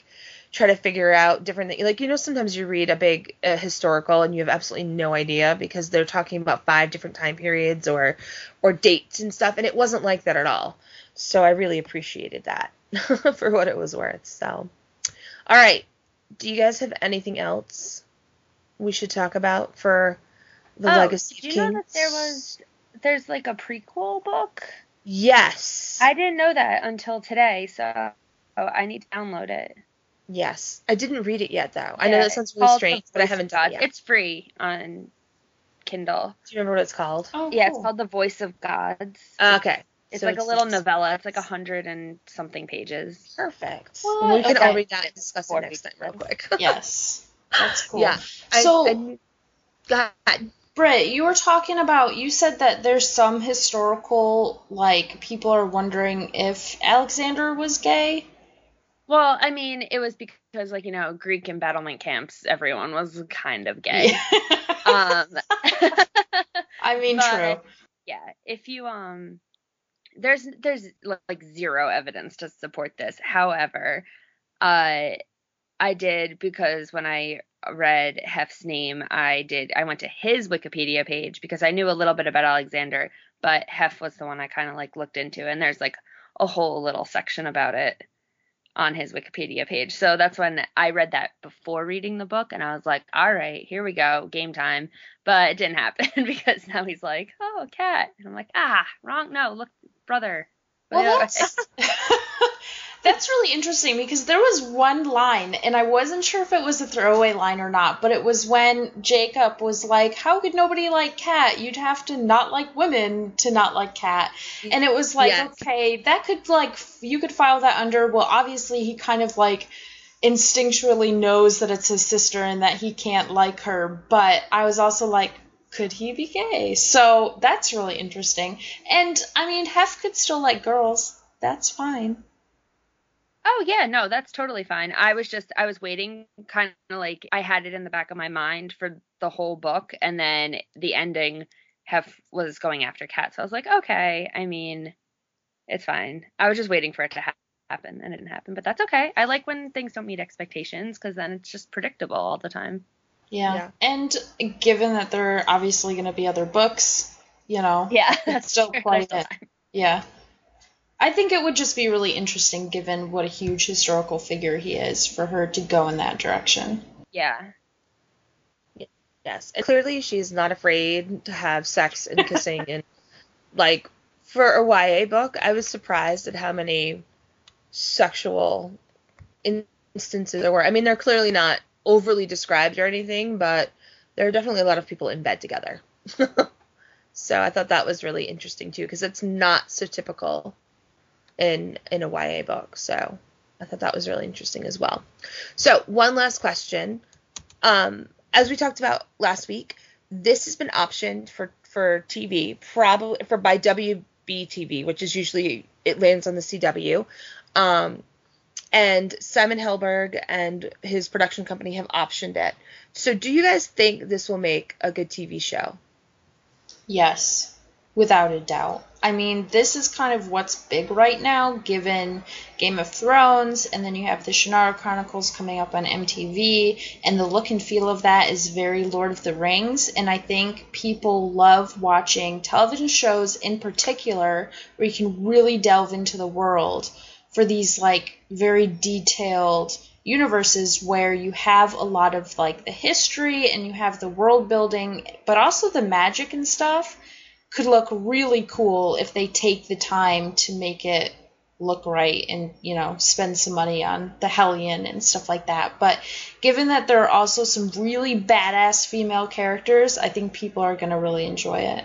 try to figure out different things. Like, sometimes you read a big historical and you have absolutely no idea because they're talking about 5 different time periods or dates and stuff, and it wasn't like that at all. So I really appreciated that for what it was worth. So, all right. Do you guys have anything else we should talk about for the Legacy of Kings? Did you know that there's like a prequel book? Yes. I didn't know that until today, so I need to download it. Yes. I didn't read it yet, though. I know that sounds really strange, but I haven't done it yet. It's free on Kindle. Do you remember what it's called? Oh, yeah, cool. It's called The Voice of Gods. Okay. It's like a little novella. It's like 100 and something pages. Perfect. What? Well, we can all Okay. read that and discuss it next time real quick. Yes. That's cool. Yeah. So, go ahead. Britt, you said that there's some historical, like, people are wondering if Alexander was gay. Well, I mean, it was because, like, Greek embattlement camps, everyone was kind of gay. I mean, true. Yeah, if you, there's like zero evidence to support this. However, I did, because when I read Hef's name, I went to his Wikipedia page because I knew a little bit about Alexander, but Hef was the one I kind of like looked into, and there's like a whole little section about it on his Wikipedia page. So that's when I read that before reading the book, and I was like, all right, here we go, game time. But it didn't happen because now he's like, oh, cat. And I'm like, wrong. No, look, brother. Well, that's really interesting because there was one line, and I wasn't sure if it was a throwaway line or not, but it was when Jacob was like, how could nobody like Cat? You'd have to not like women to not like Cat. And it was like, yes. Okay, that could, like, you could file that under, well, obviously he kind of, like, instinctually knows that it's his sister and that he can't like her, but I was also like, could he be gay? So that's really interesting. And, I mean, Hef could still like girls. That's fine. Oh, yeah, no, that's totally fine. I was waiting, kind of like, I had it in the back of my mind for the whole book, and then the ending, Hef was going after Cat, so I was like, okay, I mean, it's fine. I was just waiting for it to happen, and it didn't happen, but that's okay. I like when things don't meet expectations, because then it's just predictable all the time. Yeah. And given that there are obviously going to be other books, Yeah, that's still true. quite it. Yeah. I think it would just be really interesting, given what a huge historical figure he is, for her to go in that direction. Yeah. Yes. And clearly she's not afraid to have sex and kissing. And, like, for a YA book, I was surprised at how many sexual instances there were. I mean, they're clearly not overly described or anything, but there are definitely a lot of people in bed together. So I thought that was really interesting, too, because it's not so typical in a YA book. So I thought that was really interesting as well. So one last question. As we talked about last week, this has been optioned for TV, probably by WB-TV, which is usually, it lands on the CW. And Simon Helberg and his production company have optioned it. So do you guys think this will make a good TV show? Yes, without a doubt. I mean, this is kind of what's big right now, given Game of Thrones, and then you have the Shannara Chronicles coming up on MTV, and the look and feel of that is very Lord of the Rings, and I think people love watching television shows in particular where you can really delve into the world for these, like, very detailed universes where you have a lot of, like, the history and you have the world building, but also the magic and stuff could look really cool if they take the time to make it look right and, spend some money on the Hellion and stuff like that. But given that there are also some really badass female characters, I think people are going to really enjoy it.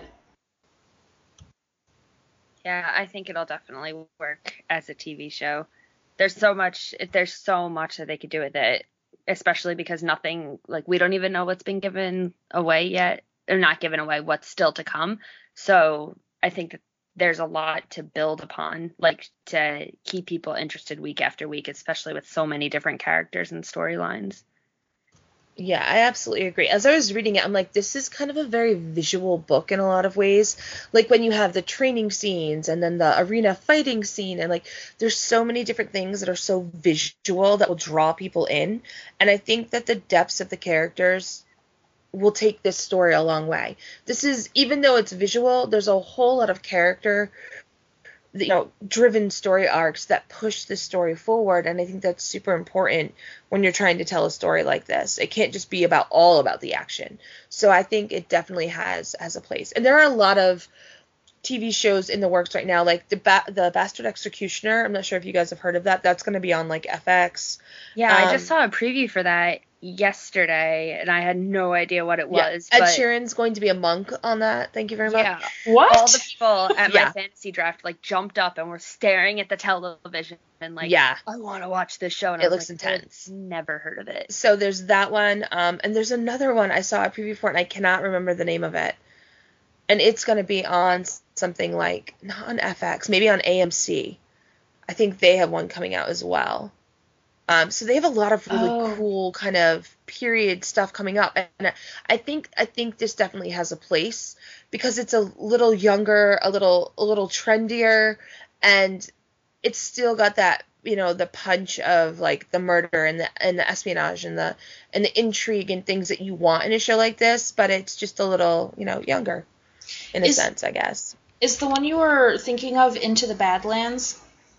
Yeah, I think it'll definitely work as a TV show. There's so much that they could do with it, especially because nothing, like, we don't even know what's been given away yet, or not given away, what's still to come. So I think that there's a lot to build upon, like, to keep people interested week after week, especially with so many different characters and storylines. Yeah, I absolutely agree. As I was reading it, I'm like, this is kind of a very visual book in a lot of ways. Like when you have the training scenes and then the arena fighting scene, and like there's so many different things that are so visual that will draw people in. And I think that the depths of the characters will take this story a long way. This is, even though it's visual, there's a whole lot of character, driven story arcs that push the story forward, and I think that's super important when you're trying to tell a story like this. It can't just be all about the action. So I think it definitely has a place. And there are a lot of TV shows in the works right now, like the Bastard Executioner. I'm not sure if you guys have heard of that. That's going to be on like FX. Yeah, I just saw a preview for that yesterday, and I had no idea what it was. Ed Sheeran's going to be a monk on that. Thank you very much. Yeah. What? All the people at my fantasy draft like jumped up and were staring at the television and like, I want to watch this show. And it looks intense. Never heard of it. So there's that one, and there's another one I saw a preview for, and I cannot remember the name of it. And it's going to be on something like, not on FX, maybe on AMC. I think they have one coming out as well. So they have a lot of really cool kind of period stuff coming up. And I think this definitely has a place because it's a little younger, a little trendier, and it's still got that, the punch of like the murder and the espionage and the intrigue and things that you want in a show like this, but it's just a little, younger in a sense, I guess. Is the one you were thinking of Into the Badlands?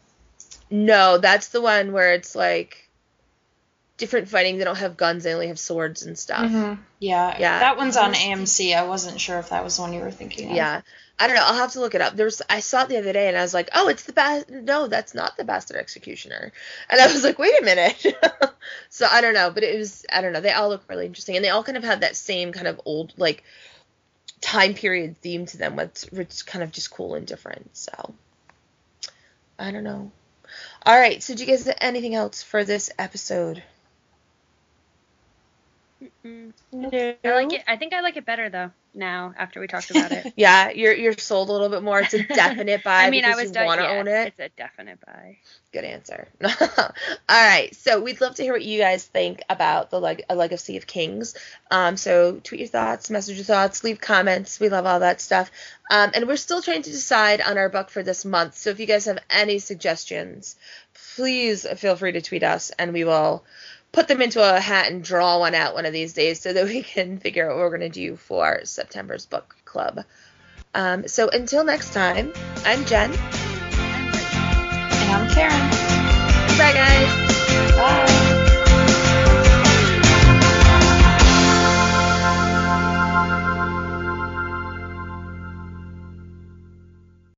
No, that's the one where it's like different fighting. They don't have guns, they only have swords and stuff. Mm-hmm. Yeah. That one's on AMC. I wasn't sure if that was the one you were thinking of. Yeah. I don't know. I'll have to look it up. I saw it the other day and I was like, oh, it's no, that's not the Bastard Executioner. And I was like, wait a minute. So I don't know, but I don't know. They all look really interesting, and they all kind of have that same kind of old, like, time period theme to them, which kind of just cool and different. So I don't know. All right. So do you guys have anything else for this episode? No. I like it. I think I like it better though now after we talked about it. Yeah, you're sold a little bit more. It's a definite buy. I mean, I was you want to own it. It's a definite buy. Good answer. All right, so we'd love to hear what you guys think about A Legacy of Kings. So tweet your thoughts, message your thoughts, leave comments. We love all that stuff. And we're still trying to decide on our book for this month. So if you guys have any suggestions, please feel free to tweet us, and we will put them into a hat and draw one out one of these days so that we can figure out what we're going to do for September's book club. So until next time, I'm Jen. And I'm Karen. Bye, guys. Bye.